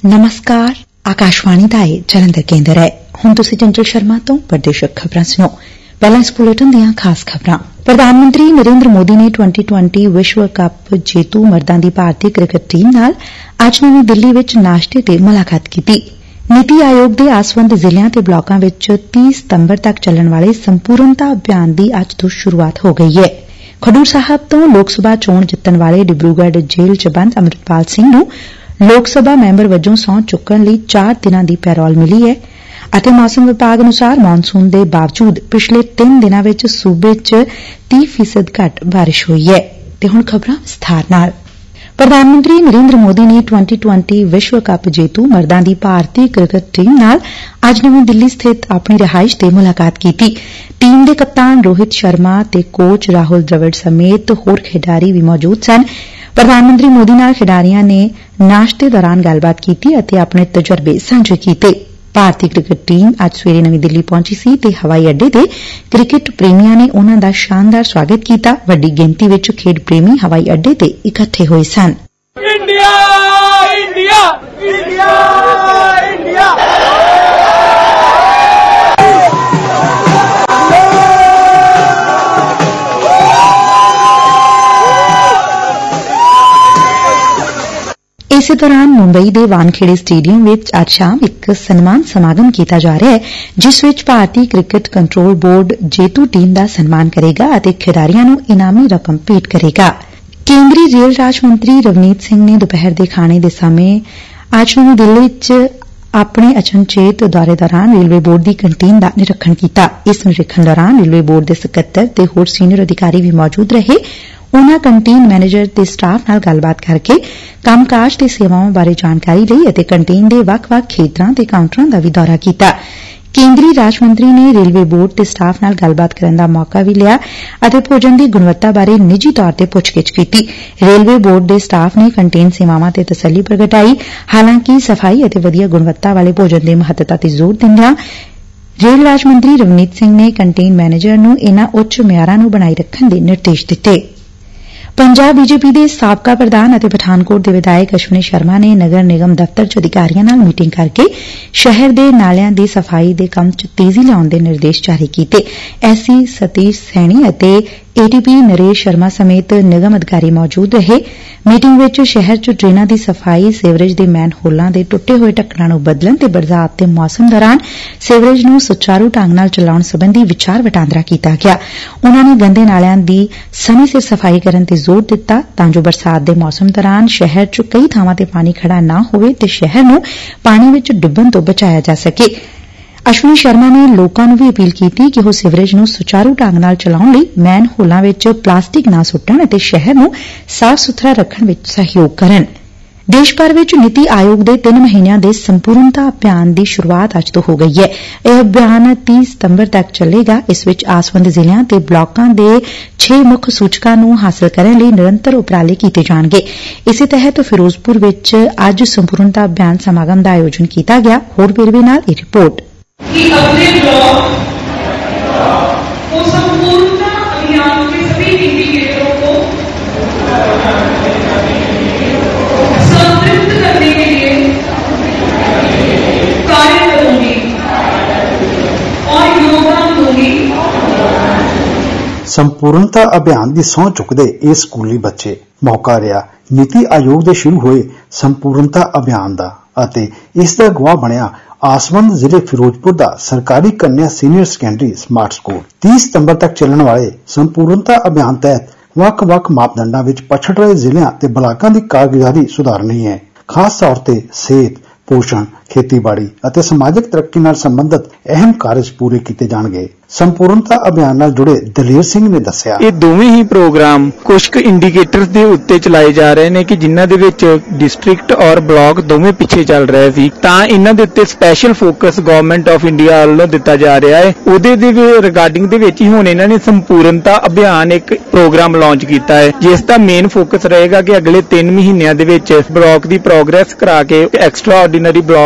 नमस्कार आकाशवाणी का यह जलंधर केंद्र है। हुण तुसीं चंचल शर्मा तो प्रदेशक खबरां सुनो। पहलां इस बुलेटिन दीआं खास खबरां। प्रधानमंत्री नरेंद्र मोदी ने 2020 विश्व कप जेतू मर्दां दी भारतीय क्रिकेट टीम नाल अज नवीं दिल्ली विच नाश्ते ते मुलाकात कीती। नीति आयोग दे आसवंद जिलिਆਂ ते ब्लॉकां विच 30 सितंबर तक ਚੱਲਣ वाले संपूर्णता अभियान दी अज तो शुरुआत हो गई है। खडूर साहब तो लोक सभा चोण जिੱਤਣ वाले डिब्रूगढ़ जेल च बंद अमृतपाल सिंह ਨੂੰ लोक सभा मैंबर वजों सਹੁੰ ਚੁੱਕਣ ਲਈ 4 ਦਿਨਾਂ ਦੀ ਪੈਰੋਲ ਮਿਲੀ ਹੈ ਅਤੇ मौसम विभाग अनुसार मानसून ਦੇ बावजूद पिछले 3 ਦਿਨਾਂ ਵਿੱਚ सूबे ਚ 30% ਘੱਟ ਬਾਰਿਸ਼ ਹੋਈ ਹੈ। ਤੇ ਹੁਣ ਖਬਰਾਂ ਵਿਸਥਾਰ ਨਾਲ। ਪ੍ਰਧਾਨ ਮੰਤਰੀ ਨਰਿੰਦਰ ਮੋਦੀ ਨੇ 2020 ਵਿਸ਼ਵ ਕੱਪ ਜੇਤੂ ਮਰਦਾਂ ਦੀ ਭਾਰਤੀ ਕ੍ਰਿਕਟ ਟੀਮ ਨਾਲ ਅੱਜ ਨਵੀਂ ਦਿੱਲੀ ਸਥਿਤ ਆਪਣੀ ਰਿਹਾਇਸ਼ ਤੇ ਮੁਲਾਕਾਤ ਕੀਤੀ। ਟੀਮ ਦੇ ਕਪਤਾਨ ਰੋਹਿਤ ਸ਼ਰਮਾ ਤੇ ਕੋਚ ਰਾਹੁਲ ਦ੍ਰਵਿੜ ਸਮੇਤ ਹੋਰ ਖਿਡਾਰੀ ਵੀ ਮੌਜੂਦ ਸਨ। ਪ੍ਰਧਾਨ ਮੰਤਰੀ ਮੋਦੀ ਨਾਲ ਖਿਡਾਰੀਆਂ ਨੇ ਨਾਸ਼ਤੇ ਦੌਰਾਨ ਗੱਲਬਾਤ ਕੀਤੀ ਅਤੇ ਆਪਣੇ ਤਜਰਬੇ ਸਾਂਝੇ ਕੀਤੇ। ਭਾਰਤੀ ਕ੍ਰਿਕਟ ਟੀਮ ਅੱਜ ਸਵੇਰੇ ਨਵੀਂ ਦਿੱਲੀ ਪਹੁੰਚੀ ਸੀ ਤੇ ਹਵਾਈ ਅੱਡੇ ਤੇ ਕ੍ਰਿਕਟ ਪ੍ਰੇਮੀਆਂ ਨੇ ਉਨੂਾਂ ਦਾ ਸ਼ਾਨਦਾਰ ਸਵਾਗਤ ਕੀਤਾ। ਵੱਡੀ ਗਿਣਤੀ ਵਿੱਚ ਖੇਡ ਪ੍ਰੇਮੀ ਹਵਾਈ ਅੱਡੇ ਤੇ ਇਕੱਠੇ ਹੋਏ ਸਨ। ਇੰਡੀਆ ਇੰਡੀਆ ਇੰਡੀਆ ਇੰਡੀਆ इस दौरान मुंबई के वानखेड़े स्टेडियम विच अज शाम एक सन्मान समागम किया जा रहा है जिस विच भारतीय क्रिकेट कंट्रोल बोर्ड जेतू टीम का सन्मान करेगा और खिडारियों को इनामी रकम भेंट करेगा। केंद्रीय रेल राज मंत्री रवनीत सिंह ने दोपहर के खाने के समय अज नवी दिल्ली च अपने अचनचेत दौरे दौरान रेलवे बोर्ड की कंटीन का निरीखण किया। इस निरीखण दौरान रेलवे बोर्ड के सकत्तर ते होर सीनियर अधिकारी भी मौजूद रहे। उन्हां कंटीन मैनेजर ते स्टाफ नाल गलबात करके कामकाज ते सेवावां बारे जानकारी लई अते कंटीन दे वख-वख खेतरां ते काउंटरां दा भी दौरा कीता। केंद्रीय राज मंत्री ने रेलवे बोर्ड ते स्टाफ नाल गलबात करन दा मौका भी लिया अते भोजन दी गुणवत्ता बारे निजी तौर ते पुछगिछ कीती। रेलवे बोर्ड दे स्टाफ ने कंटीन सेवावां ते तसल्ली प्रगटाई। हालांकि सफाई अते वधिया गुणवत्ता वाले भोजन दी महत्ता ते जोर दिंदिआं रेल राज मंत्री रवनीत सिंह ने कंटीन मैनेजर नूं इन्हां उच्च मिआरां नूं बनाई रखण दे निर्देश दित्ते। पंजाब बीजेपी के साबका प्रधान और पठानकोट के विधायक अश्विनी शर्मा ने नगर निगम दफ्तर च अधिकारियों नाल मीटिंग करके शहर के नालियां की सफाई के काम च तेजी लियाउण दे निर्देश जारी किए। एससी सतीश सैणी और एटीपी नरेश शर्मा समेत निगम अधिकारी मौजूद रहे। मीटिंग विच शहर च ड्रेनां की सफाई सीवरेज के मैन होलां के टुटे हुए ढक्कणां नूं बदलण ते बरसात के मौसम दौरान सीवरेज नूं सुचारू ढंग नाल चलाउण संबंधी विचार वटांदरा किया गया। उन्हां ने गंदे नालियां की समय सिर सफाई करन ते जोर दिता तां जो बरसात के मौसम दौरान शहर च कई थावां ते पानी खड़ा ना होवे ते शहर नूं पानी विच डुੱਬਣ तो बचाया जा सके। अश्विनी शर्मा ने लोकां नूं भी अपील कीती कि ओह सीवरेज नूं सुचारू ढंग नाल चलाउण लई मैन होलां विच प्लास्टिक ना सुੱਟਣ ਅਤੇ शहर नूं साफ सुथरा रखण विच सहयोग करन। देश भर विच नीति आयोग के 3 महीनों के संपूर्णता अभियान की शुरुआत अज तो हो गई है। यह अभियान 30 सितंबर तक चलेगा। इस विच आसवंद जिलिਆਂ ते ब्लॉकां दे 6 मुख सूचकां नूं हासिल करने लई निरंतर उपराले कीते जाणगे। इसे तहत फिरोजपुर विच अज संपूर्णता अभियान समागम का आयोजन किया गया। होर वेरवे नाल इह रिपोर्ट कि अपने ब्लॉक को संपूर्णता अभियान के सभी इंडिकेटरों को संतृप्त करने के लिए कार्य करूंगी और योगदान दूंगी। संपूर्णता अभियान की सਹੁੰ चुकते ये स्कूली बच्चे मौका रहा नीति आयोग के शुरू हुए संपूर्णता अभियान का ਅਤੇ इस दा गवाह बनया आसवंद जिले फिरोजपुर का सरकारी कन्या सीनियर सैकेंडरी स्मार्ट स्कूल। 30 सितंबर तक चलने वाले संपूर्णता अभियान तहत ਵੱਖ-ਵੱਖ मापदंडों में पछड़ रहे जिलों ते ब्लॉकों की कारगुजारी सुधारनी है। खास तौर पर सेहत पोषण खेतीबाड़ी और समाजिक तरक्की नाल संबंधित अहम कार्य पूरे किए जाएंगे। संपूर्णता अभियान नाल जुड़े दलेर सिंह ने दस्सिया ये दोवें ही प्रोग्राम कुछ इंडीकेटर्स दे उत्ते चलाए जा रहे हैं कि जिन्हां दे विच डिस्ट्रिक्ट और ब्लॉक दोवें पिछे चल रहे सी तां इन्हां दे उत्ते special focus government of India वालों दिता जा रहा है। उहदे दे रिगार्डिंग दे विच ही हुण इन्हां ने संपूर्णता अभियान एक प्रोग्राम लॉन्च किया है जिस दा मेन फोकस रहेगा कि अगले 3 महीनों दे विच ब्लॉक की प्रोग्रेस करा के एक्सट्रा ऑर्डिनरी ब्लॉक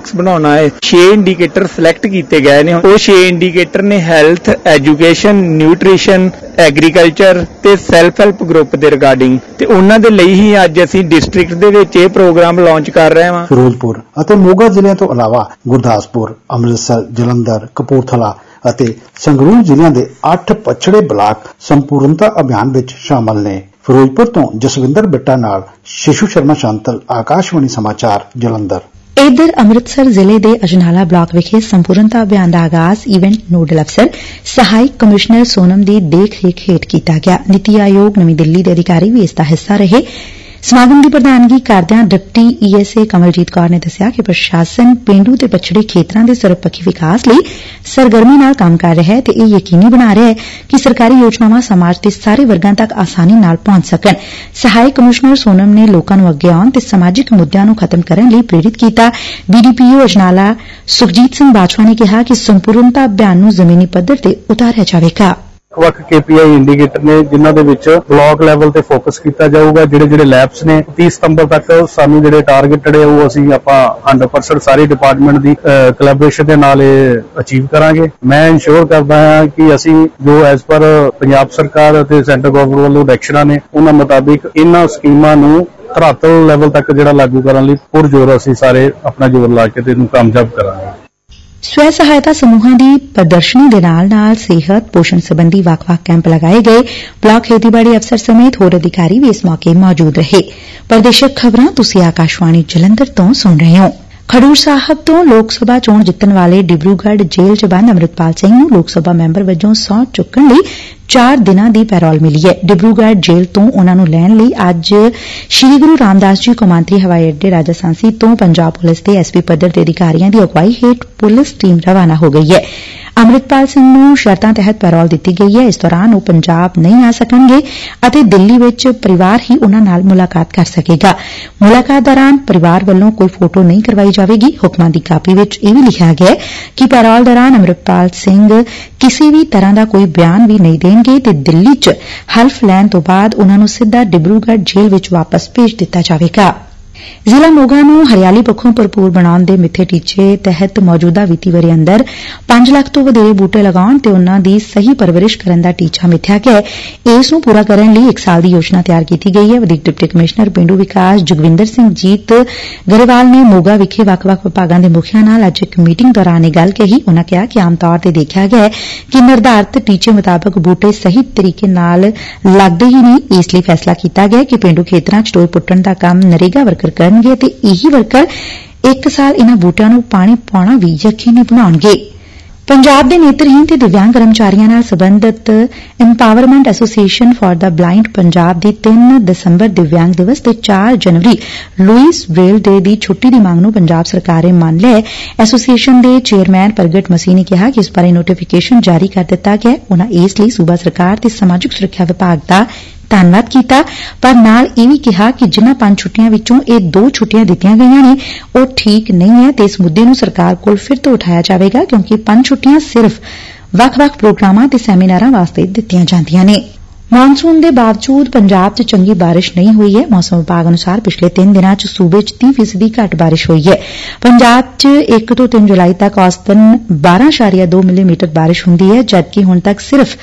ਬਲਾਕਸ ਬਣਾਉਣਾ ਹੈ 6 ਇੰਡੀਕੇਟਰ ਸਿਲੈਕਟ ਕੀਤੇ ਗਏ ਨੇ। ਉਹ 6 ਇੰਡੀਕੇਟਰ ਨੇ ਹੈਲਥ, ਐਜੂਕੇਸ਼ਨ, ਨਿਊਟ੍ਰੀਸ਼ਨ, ਐਗਰੀਕਲਚਰ ਤੇ ਸੈਲਫ ਹੈਲਪ ਗਰੁੱਪ ਦੇ ਰਿਗਾਰਡਿੰਗ, ਤੇ ਉਹਨਾਂ ਦੇ ਲਈ ਹੀ ਅੱਜ ਅਸੀਂ ਡਿਸਟ੍ਰਿਕਟ ਦੇ ਵਿੱਚ ਇਹ ਪ੍ਰੋਗਰਾਮ ਲਾਂਚ ਕਰ ਰਹੇ ਹਾਂ। ਫਿਰੋਜ਼ਪੁਰ ਅਤੇ ਮੋਗਾ ਜ਼ਿਲ੍ਹਿਆਂ ਤੋਂ ਇਲਾਵਾ ਗੁਰਦਾਸਪੁਰ, ਅੰਮ੍ਰਿਤਸਰ, ਜਲੰਧਰ, ਕਪੂਰਥਲਾ ਅਤੇ ਸੰਗਰੂਰ ਜ਼ਿਲ੍ਹਿਆਂ ਦੇ 8 ਪਛੜੇ ਬਲਾਕ ਸੰਪੂਰਨਤਾ ਅਭਿਆਨ ਵਿੱਚ ਸ਼ਾਮਲ ਨੇ। ਫਿਰੋਜ਼ਪੁਰ ਤੋਂ ਜਸਵਿੰਦਰ ਬਿੱਟਾ ਨਾਲ ਸ਼ਿਸ਼ੂ ਸ਼ਰਮਾ ਸ਼ਾਂਤਲ, ਆਕਾਸ਼ਵਾਣੀ ਸਮਾਚਾਰ, ਜਲੰਧਰ। ਇਧਰ ਅੰਮ੍ਰਿਤਸਰ ਜ਼ਿਲ੍ਹੇ ਦੇ ਅਜਨਾਲਾ ਬਲਾਕ ਵਿਖੇ ਸੰਪੂਰਨਤਾ ਅਭਿਆਨ ਦਾ ਆਗਾਜ਼ ਈਵੈਂਟ ਨੋਡਲ ਅਫਸਰ ਸਹਾਇਕ ਕਮਿਸ਼ਨਰ ਸੋਨਮ ਦੀ ਦੇਖ-ਰੇਖ ਹੇਠ ਕੀਤਾ ਗਿਆ। ਨੀਤੀ ਆਯੋਗ ਨਵੀਂ ਦਿੱਲੀ ਦੇ ਅਧਿਕਾਰੀ ਵੀ ਇਸ ਦਾ ਹਿੱਸਾ ਰਹੇ। ਸਮਾਗਮ ਦੀ ਪ੍ਰਧਾਨਗੀ ਕਰਦਿਆਂ ਡਿਪਟੀ ਈਐਸਏ ਕਮਲਜੀਤ ਕੌਰ ਨੇ ਦੱਸਿਆ ਕਿ ਪ੍ਰਸ਼ਾਸਨ ਪੇਂਡੂ ਤੇ ਪਛੜੇ ਖੇਤਰਾਂ ਦੇ ਸਰਬਪੱਖੀ ਵਿਕਾਸ ਲਈ ਸਰਗਰਮੀ ਨਾਲ ਕੰਮ ਕਰ ਰਿਹਾ ਹੈ ਤੇ ਇਹ ਯਕੀਨੀ ਬਣਾ ਰਿਹਾ ਹੈ ਕਿ ਸਰਕਾਰੀ ਯੋਜਨਾਵਾਂ ਸਮਾਜ ਦੇ ਸਾਰੇ ਵਰਗਾਂ ਤੱਕ ਆਸਾਨੀ ਨਾਲ ਪਹੁੰਚ ਸਕਣ। ਸਹਾਇਕ ਕਮਿਸ਼ਨਰ ਸੋਨਮ ਨੇ ਲੋਕਾਂ ਨੂੰ ਅੱਗੇ ਆਉਣ ਤੇ ਸਮਾਜਿਕ ਮੁੱਦਿਆਂ ਨੂੰ ਖਤਮ ਕਰਨ ਲਈ ਪ੍ਰੇਰਿਤ ਕੀਤਾ। ਬੀਡੀਪੀਓ ਅਜਨਾਲਾ ਸੁਖਜੀਤ ਸਿੰਘ ਬਾਜਵਾ ਨੇ ਕਿਹਾ ਕਿ ਸੰਪੂਰਨਤਾ ਅਭਿਆਨ ਨੂੰ ਜ਼ਮੀਨੀ ਪੱਧਰ ਤੇ ਉਤਾਰਿਆ ਜਾਵੇਗਾ। ਵੱਖ KPI ਇੰਡੀਕੇਟਰ ਨੇ ਜਿਨ੍ਹਾਂ ਦੇ ਵਿੱਚ ਬਲਾਕ ਲੈਵਲ ਤੇ ਫੋਕਸ ਕੀਤਾ ਜਾਊਗਾ। ਜਿਹੜੇ ਲੈਬਸ ਨੇ 30 ਸਤੰਬਰ ਤੱਕ ਸਾਨੂੰ ਜਿਹੜੇ ਟਾਰਗੇਟਡ ਹੈ ਉਹ ਅਸੀਂ ਆਪਾਂ 100% ਸਾਰੀ ਡਿਪਾਰਟਮੈਂਟ ਦੀ ਕੋਲੈਬੋਰੇਸ਼ਨ ਦੇ ਨਾਲ ਇਹ ਅਚੀਵ ਕਰਾਂਗੇ। ਮੈਂ ਇਨਸ਼ੋਰ ਕਰਦਾ ਹਾਂ ਕਿ ਅਸੀਂ ਜੋ ਐਜ਼ ਪਰ ਪੰਜਾਬ ਸਰਕਾਰ ਅਤੇ ਸੈਂਟਰ ਗਵਰਨਮੈਂਟ ਵੱਲੋਂ ਡਾਇਰੈਕਸ਼ਨਾਂ ਨੇ ਉਹਨਾਂ ਮੁਤਾਬਿਕ ਇਹਨਾਂ ਸਕੀਮਾਂ ਨੂੰ ਧਰਾਤਲ ਲੈਵਲ ਤੱਕ ਜਿਹੜਾ ਲਾਗੂ ਕਰਨ ਲਈ ਪੁਰਜ਼ੋਰ ਅਸੀਂ ਸਾਰੇ ਆਪਣਾ ਜ਼ੋਰ ਲਾ ਕੇ ਤੇ ਇਹਨੂੰ ਕਾਮਯਾਬ ਕਰਾਂਗੇ। ਸਵੈ ਸਹਾਇਤਾ ਸਮੂਹਾਂ ਦੀ ਪ੍ਰਦਰਸ਼ਨੀ ਦੇ ਨਾਲ ਸਿਹਤ ਪੋਸ਼ਣ ਸੰਬੰਧੀ ਵੱਖ-ਵੱਖ ਕੈਂਪ ਲਗਾਏ ਗਏ। ਬਲਾਕ ਖੇਤੀਬਾੜੀ ਅਫਸਰ ਸਮੇਤ ਹੋਰ ਅਧਿਕਾਰੀ ਵੀ ਇਸ ਮੌਕੇ ਮੌਜੂਦ ਰਹੇ। ਪ੍ਰਦੇਸ਼ਕ ਖਬਰਾਂ ਤੁਸੀਂ ਆਕਾਸ਼ਵਾਣੀ ਜਲੰਧਰ ਤੋਂ ਸੁਣ ਰਹੇ ਹੋ। ਖਡੂਰ ਸਾਹਿਬ ਤੋਂ ਲੋਕ ਸਭਾ ਚੋਣ ਜਿੱਤਣ ਵਾਲੇ ਡਿਬਰੂਗੜ੍ਹ ਜੇਲ੍ਹ 'ਚ ਬੰਦ ਅੰਮ੍ਰਿਤਪਾਲ ਸਿੰਘ ਨੂੰ ਲੋਕ ਸਭਾ ਮੈਂਬਰ ਵਜੋਂ ਸਹੁੰ ਚੁੱਕਣ ਲਈ 4 ਦਿਨਾਂ ਦੀ ਪੈਰੋਲ ਮਿਲੀ ਹੈ। ਡਿਬਰੂਗੜ੍ਹ ਜੇਲ੍ਹ ਤੋਂ ਉਨ੍ਹਾਂ ਨੂੰ ਲੈਣ ਲਈ ਅੱਜ ਸ੍ਰੀ ਗੁਰੂ ਰਾਮਦਾਸ ਜੀ ਕੌਮਾਂਤਰੀ ਹਵਾਈ ਅੱਡੇ ਰਾਜਾਸਾਂਸੀ ਤੋਂ ਪੰਜਾਬ ਪੁਲਿਸ ਦੇ ਐਸਪੀ ਪੱਧਰ ਦੇ ਅਧਿਕਾਰੀਆਂ ਦੀ ਅਗਵਾਈ ਹੇਠ ਪੁਲਿਸ ਟੀਮ ਰਵਾਨਾ ਹੋ ਗਈ ਹੈ। ਅੰਮ੍ਰਿਤਪਾਲ ਸਿੰਘ ਨੂੰ ਸ਼ਰਤਾਂ ਤਹਿਤ ਪੈਰੋਲ ਦਿੱਤੀ ਗਈ ਹੈ। ਇਸ ਦੌਰਾਨ ਉਹ ਪੰਜਾਬ ਨਹੀਂ ਆ ਸਕਣਗੇ ਅਤੇ ਦਿੱਲੀ ਵਿੱਚ ਪਰਿਵਾਰ ਹੀ ਉਨ੍ਹਾਂ ਨਾਲ ਮੁਲਾਕਾਤ ਕਰ ਸਕੇਗਾ। ਮੁਲਾਕਾਤ ਦੌਰਾਨ ਪਰਿਵਾਰ ਵੱਲੋਂ ਕੋਈ ਫੋਟੋ ਨਹੀਂ ਕਰਵਾਈ ਜਾਵੇਗੀ। ਹੁਕਮਾਂ ਦੀ ਕਾਪੀ ਵਿੱਚ ਇਹ ਵੀ ਲਿਖਿਆ ਗਿਆ ਹੈ ਕਿ ਪੈਰੋਲ ਦੌਰਾਨ ਅੰਮ੍ਰਿਤਪਾਲ ਸਿੰਘ ਕਿਸੇ ਵੀ ਤਰ੍ਹਾਂ ਦਾ ਕੋਈ ਬਿਆਨ ਵੀ ਨਹੀਂ ਦੇਣਗੇ ਤੇ ਦਿੱਲੀ 'ਚ ਹਲਫ ਲੈਣ ਤੋਂ ਬਾਅਦ ਉਨ੍ਹਾਂ ਨੂੰ ਸਿੱਧਾ ਡਿਬਰੂਗੜ੍ਹ ਜੇਲ੍ਹ ਵਿੱਚ ਵਾਪਸ ਭੇਜ ਦਿੱਤਾ ਜਾਵੇਗਾ। ਜ਼ਿਲ੍ਹਾ ਮੋਗਾ ਨੂੰ ਹਰਿਆਲੀ ਪੱਖੋਂ ਭਰਪੂਰ ਬਣਾਉਣ ਦੇ ਮਿੱਥੇ ਟੀਚੇ ਤਹਿਤ ਮੌਜੂਦਾ ਵਿੱਤੀ ਵਰ੍ਹੇ ਅੰਦਰ 5 ਲੱਖ ਤੋਂ ਵਧੇਰੇ ਬੂਟੇ ਲਗਾਉਣ ਤੇ ਉਨ੍ਹਾਂ ਦੀ ਸਹੀ ਪਰਵਰਿਸ਼ ਕਰਨ ਦਾ ਟੀਚਾ ਮਿੱਥਿਆ ਗਿਆ ਹੈ। ਇਸ ਨੂੰ ਪੂਰਾ ਕਰਨ ਲਈ 1 ਸਾਲ ਦੀ ਯੋਜਨਾ ਤਿਆਰ ਕੀਤੀ ਗਈ ਹੈ। ਵਧੀਕ ਡਿਪਟੀ ਕਮਿਸ਼ਨਰ ਪੇਂਡੂ ਵਿਕਾਸ ਜਗਵਿੰਦਰ ਸਿੰਘ ਜੀਤ ਗਰੇਵਾਲ ਨੇ ਮੋਗਾ ਵਿਖੇ ਵੱਖ-ਵੱਖ ਵਿਭਾਗਾਂ ਦੇ ਮੁਖੀਆਂ ਨਾਲ ਅੱਜ ਇੱਕ ਮੀਟਿੰਗ ਦੌਰਾਨ ਇਹ ਗੱਲ ਕਹੀ। ਉਨ੍ਹਾਂ ਕਿਹਾ ਕਿ ਆਮ ਤੌਰ ਤੇ ਦੇਖਿਆ ਗਿਆ ਹੈ ਕਿ ਨਿਰਧਾਰਿਤ ਟੀਚੇ ਮੁਤਾਬਕ ਬੂਟੇ ਸਹੀ ਤਰੀਕੇ ਨਾਲ ਲੱਗਦੇ ਹੀ ਨਹੀਂ। ਇਸ ਲਈ ਫੈਸਲਾ ਕੀਤਾ ਗਿਆ ਕਿ ਪੇਂਡੂ ਖੇਤਰਾਂ 'ਚ ਟੋਏ ਪੁੱਟਣ ਦਾ ਕੰਮ ਨਰੇਗਾ ਵਰਕਰ ਕਰਨਗੇ ਤੇ ਇਹੀ ਵਰਕਰ 1 ਸਾਲ ਇਨ੍ਹਾਂ ਬੂਟਿਆਂ ਨੂੰ ਪਾਣੀ ਪਾਉਣਾ ਵੀ ਯਕੀਨੀ ਬਣਾਉਣਗੇ। ਪੰਜਾਬ ਦੇ ਨੇਤਰਹੀਣ ਤੇ ਦਿਵਿਆਂਗ ਕਰਮਚਾਰੀਆਂ ਨਾਲ ਸਬੰਧਤ empowerment association for the blind Punjab ਦੀ 3 ਦਸੰਬਰ ਦਿਵਿਆਂਗ ਦਿਵਸ ਤੇ 4 ਜਨਵਰੀ ਲੂਇਸ ਬ੍ਰੇਲ ਡੇ ਦੀ ਛੁੱਟੀ ਦੀ ਮੰਗ ਨੂੰ ਪੰਜਾਬ ਸਰਕਾਰ ਨੇ ਮੰਨ ਲਿਆ ਹੈ। ਐਸੋਸੀਏਸ਼ਨ ਦੇ ਚੇਅਰਮੈਨ ਪ੍ਰਗਟ ਮਸੀਹ ਨੇ ਕਿਹਾ ਕਿ ਇਸ ਬਾਰੇ ਨੋਟੀਫਿਕੇਸ਼ਨ ਜਾਰੀ ਕਰ ਦਿੱਤਾ ਗਿਆ ਹੈ। ਉਨ੍ਹਾਂ ਇਸ ਲਈ ਸੂਬਾ ਸਰਕਾਰ ਤੇ ਸਮਾਜਿਕ ਸੁਰੱਖਿਆ ਵਿਭਾਗ ਦਾ ਧੰਨਵਾਦ ਕੀਤਾ, ਪਰ ਨਾਲ ਇਹ ਵੀ ਕਿਹਾ ਕਿ ਜਿਨ੍ਹਾਂ 5 ਛੁੱਟੀਆਂ ਵਿੱਚੋਂ ਇਹ 2 ਛੁੱਟੀਆਂ ਦਿੱਤੀਆਂ ਗਈਆਂ ਨੇ ਉਹ ਠੀਕ ਨਹੀਂ ਹੈ ਤੇ ਇਸ ਮੁੱਦੇ ਨੂੰ ਸਰਕਾਰ ਕੋਲ ਫਿਰ ਤੋਂ ਉਠਾਇਆ ਜਾਵੇਗਾ ਕਿਉਂਕਿ 5 ਛੁੱਟੀਆਂ ਸਿਰਫ ਵੱਖ-ਵੱਖ ਪ੍ਰੋਗਰਾਮਾਂ ਤੇ ਸੈਮੀਨਾਰਾਂ ਵਾਸਤੇ ਦਿੱਤੀਆਂ ਜਾਂਦੀਆਂ ਨੇ। ਮਾਨਸੂਨ ਦੇ ਬਾਵਜੂਦ ਪੰਜਾਬ 'ਚ ਚੰਗੀ ਬਾਰਿਸ਼ ਨਹੀਂ ਹੋਈ ਹੈ। ਮੌਸਮ ਵਿਭਾਗ ਅਨੁਸਾਰ ਪਿਛਲੇ 3 ਦਿਨਾਂ 'ਚ ਸੂਬੇ 'ਚ 30% ਘੱਟ ਬਾਰਿਸ਼ ਹੋਈ ਹੈ। ਪੰਜਾਬ 'ਚ 1 ਤੋਂ 3 ਜੁਲਾਈ ਤੱਕ ਔਸਤਨ 12.2 ਮਿਲੀਮੀਟਰ ਬਾਰਿਸ਼ ਹੁੰਦੀ ਹੈ, ਜਦਕਿ ਹੁਣ ਤੱਕ ਸਿਰਫ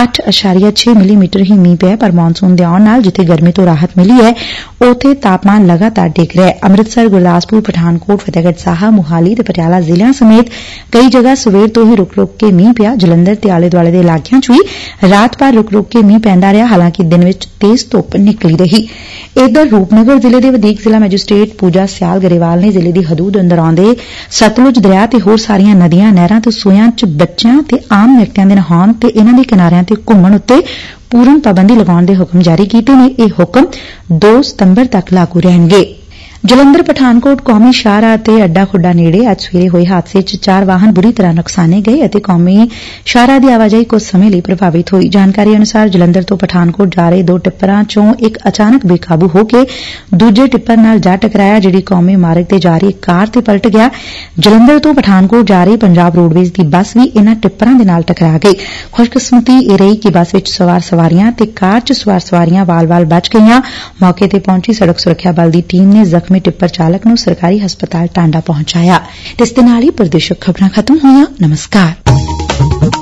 8.6 ਮਿਲੀਮੀਟਰ ਹੀ ਮੀਂਹ ਪਿਆ। ਪਰ ਮਾਨਸੂਨ ਦੇ ਆਉਣ ਨਾਲ ਜਿੱਥੇ ਗਰਮੀ ਤੋਂ ਰਾਹਤ ਮਿਲੀ ਹੈ ਉੱਥੇ ਤਾਪਮਾਨ ਲਗਾਤਾਰ ਡਿੱਗ ਰਿਹਾ ਹੈ। ਅੰਮ੍ਰਿਤਸਰ, ਗੁਰਦਾਸਪੁਰ, ਪਠਾਨਕੋਟ, ਫਤਿਹਗੜ੍ਹ ਸਾਹਿਬ, ਮੁਹਾਲੀ ਤੇ ਪਟਿਆਲਾ ਜ਼ਿਲ੍ਹਿਆਂ ਸਮੇਤ ਕਈ ਜਗ੍ਹਾ ਸਵੇਰ ਤੋਂ ਹੀ ਰੁਕ-ਰੁਕ ਕੇ ਮੀਂਹ ਪਿਆ। ਜਲੰਧਰ ਤੇ ਆਲੇ-ਦੁਆਲੇ ਦੇ ਇਲਾਕਿਆਂ 'ਚ ਵੀ ਰਾਤ ਭਰ ਰੁਕ-ਰੁਕ ਕੇ ਮੀਂਹ ਪੈਂਦਾ ਰਿਹਾ। ਹਾਲਾਂਕਿ ਦਿਨ ਵਿੱਚ ਤੇਜ਼ ਧੁੱਪ ਨਿਕਲੀ ਰਹੀ। ਇਧਰ ਰੂਪਨਗਰ ਜ਼ਿਲ੍ਹੇ ਦੇ ਵਧੀਕ ਜ਼ਿਲ੍ਹਾ ਮੈਜਿਸਟ੍ਰੇਟ ਪੂਜਾ ਸਿਆਲ ਗਰੇਵਾਲ ਨੇ ਜ਼ਿਲ੍ਹੇ ਦੀ ਹਦੂਦ ਅੰਦਰ ਆਉਂਦੇ ਸਤਲੁਜ ਦਰਿਆ ਤੇ ਹੋਰ ਸਾਰੀਆਂ ਨਦੀਆਂ, ਨਹਿਰਾਂ ਤੇ ਸੂਇਆਂ 'ਚ ਬੱਚਿਆਂ ਤੇ ਆਮ ਵਿਅਕਤੀਆਂ ਦੇ ਨਹਾਉਣ ਤੇ ਇਨ੍ਹਾਂ ਦੇ ਕਿਨਾਰਿਆਂ ਤੇ ਘੁੰਮਣ ਉੱਤੇ ਪੂਰਨ ਪਾਬੰਦੀ ਲਗਾਉਣ ਦੇ ਹੁਕਮ ਜਾਰੀ ਕੀਤੇ ਨੇ। ਇਹ ਹੁਕਮ 2 ਸਤੰਬਰ ਤੱਕ ਲਾਗੂ ਰਹਿਣਗੇ। ਜਲੰਧਰ ਪਠਾਨਕੋਟ ਕੌਮੀ ਸ਼ਾਹਰਾਹ ਤੇ ਅੱਡਾ ਖੁੱਡਾ ਨੇੜੇ ਅੱਜ ਸਵੇਰੇ ਹੋਏ ਹਾਦਸੇ 'ਚ 4 ਵਾਹਨ ਬੁਰੀ ਤਰ੍ਹਾਂ ਨੁਕਸਾਨੇ ਗਏ ਅਤੇ ਕੌਮੀ ਸ਼ਾਹਰਾਹ ਦੀ ਆਵਾਜਾਈ ਕੁਝ ਸਮੇਂ ਲਈ ਪ੍ਰਭਾਵਿਤ ਹੋਈ। ਜਾਣਕਾਰੀ ਅਨੁਸਾਰ ਜਲੰਧਰ ਤੋਂ ਪਠਾਨਕੋਟ ਜਾ ਰਹੇ 2 ਟਿੱਪਰਾਂ 'ਚੋਂ ਇੱਕ ਅਚਾਨਕ ਬੇਕਾਬੂ ਹੋ ਕੇ ਦੂਜੇ ਟਿੱਪਰ ਨਾਲ ਜਾ ਟਕਰਾਇਆ, ਜਿਹੜੀ ਕੌਮੀ ਮਾਰਗ ਤੇ ਜਾ ਰਹੀ ਕਾਰ ਤੇ ਪਲਟ ਗਿਆ। ਜਲੰਧਰ ਤੋਂ ਪਠਾਨਕੋਟ ਜਾ ਰਹੀ ਪੰਜਾਬ ਰੋਡਵੇਜ਼ ਦੀ ਬੱਸ ਵੀ ਇਨ੍ਹਾਂ ਟਿੱਪਰਾਂ ਦੇ ਨਾਲ ਟਕਰਾ ਗਈ। ਖੁਸ਼ਕਿਸਮਤੀ ਇਹ ਰਹੀ ਕਿ ਬੱਸ ਵਿੱਚ ਸਵਾਰ ਸਵਾਰੀਆਂ ਤੇ ਕਾਰ 'ਚ ਸਵਾਰ ਸਵਾਰੀਆਂ ਵਾਲ-ਵਾਲ ਬਚ ਗਈਆਂ। ਮੌਕੇ ਤੇ ਪਹੁੰਚੀ ਸੜਕ ਸੁਰੱਖਿਆ ਬਲ ਦੀ ਟੀਮ ਨੇ ਜ਼ਖਮੀ ਟਿੱਪਰ ਚਾਲਕ ਨੂੰ ਸਰਕਾਰੀ ਹਸਪਤਾਲ ਟਾਂਡਾ ਪਹੁੰਚਾਇਆ। ਇਸ ਦੇ ਨਾਲ ਹੀ ਪ੍ਰਦੇਸ਼ਕ ਖਬਰਾਂ ਖਤਮ ਹੋਈਆਂ। ਨਮਸਕਾਰ।